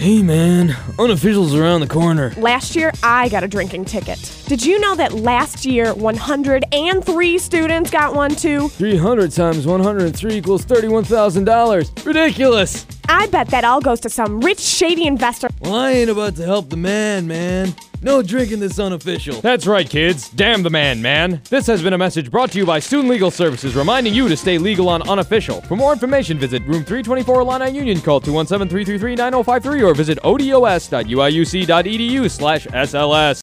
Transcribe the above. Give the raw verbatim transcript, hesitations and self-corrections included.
Hey man, unofficial's around the corner. Last year, I got a drinking ticket. Did you know that last year, one hundred three students got one too? three hundred times one hundred three equals thirty-one thousand dollars. Ridiculous! I bet that all goes to some rich, shady investor. Well, I ain't about to help the man, man. No drinking this unofficial. That's right, kids. Damn the man, man. This has been a message brought to you by Student Legal Services, reminding you to stay legal on Unofficial. For more information, visit room three twenty-four Illini Union, call two one seven, three three three, nine zero five three, or visit odos dot u i u c dot e d u slash S L S.